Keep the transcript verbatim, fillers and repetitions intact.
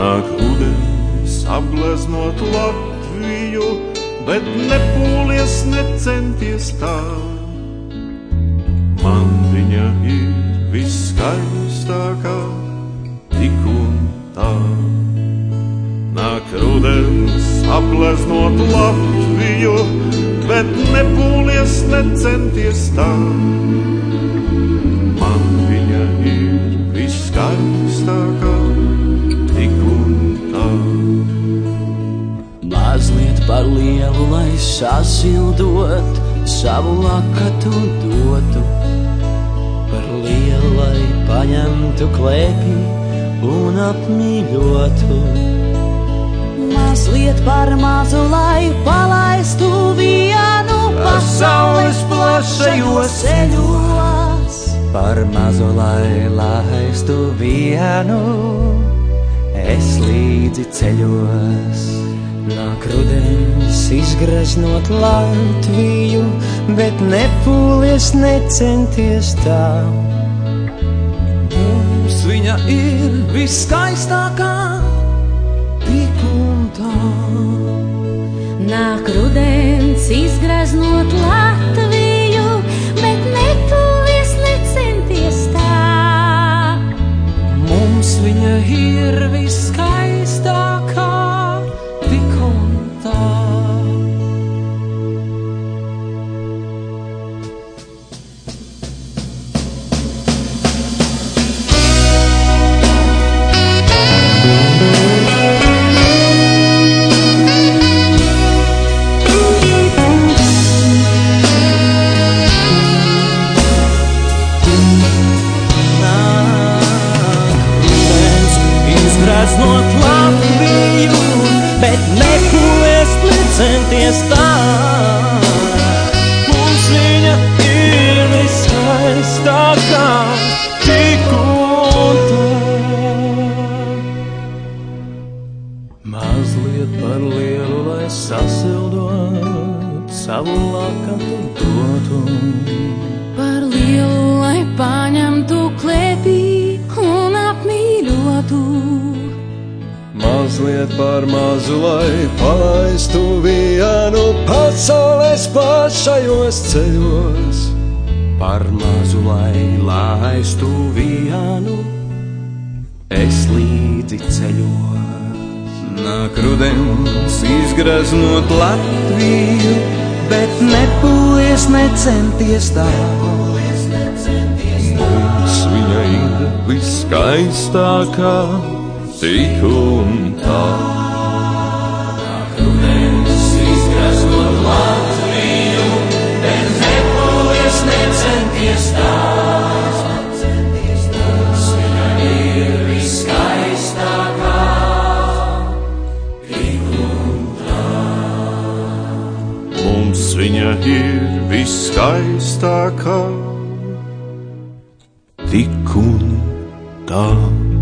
Nāk rudens apgleznot Latviju, bet nepūlies, necenties tā. Man viņa ir viskaistākā, tik un tā. Nāk rudens apgleznot Latviju, bet nepūlies, necenties tā. Man viņa ir viskaistākā, tik un tā. Mazliet par lielu, lai sasildot, savu lakatu dotu. Par lielu, lai paņemtu klēpī un apmīļotu. Mazliet par mazu, lai palaistu vienu pasaules plašajos ceļos. Par mazu, lai laistu vienu, es līdzi ceļos. Nāk rudens izgraznot Latviju, bet nepūlies, necenties tā. Mums viņa ir viskaistākā, tik un tā. Nāk rudens izgraznot Latviju, bet nepūlies, necenties tā. Mums viņa ir viskaistākā, tik un tā. Izgraznot Latviju, bet nepūlies, necenties tā. Mums viņa ir viskaistākā, tik un tā. Mazliet par lielu, lai sasildot, savu lakatu dotu. Par lielu, lai paņemtu klēpī un apmīļotu. Mazliet par mazu, lai palaistu vienu pasaules plašajos ceļos. Par mazu, lai laistu vienu, es līdzi ceļos. Nāk rudens izgraznot Latviju, Bet nepūlies, necenties tā. mums viņa ir viskaistākā, tik un tā. Rudens izgraznot Latviju, bet nepūlies, necenties tā. Mums viņa ir viskaistākā, tik un tā. Mums viņa ir viskaistākā, tik un tā.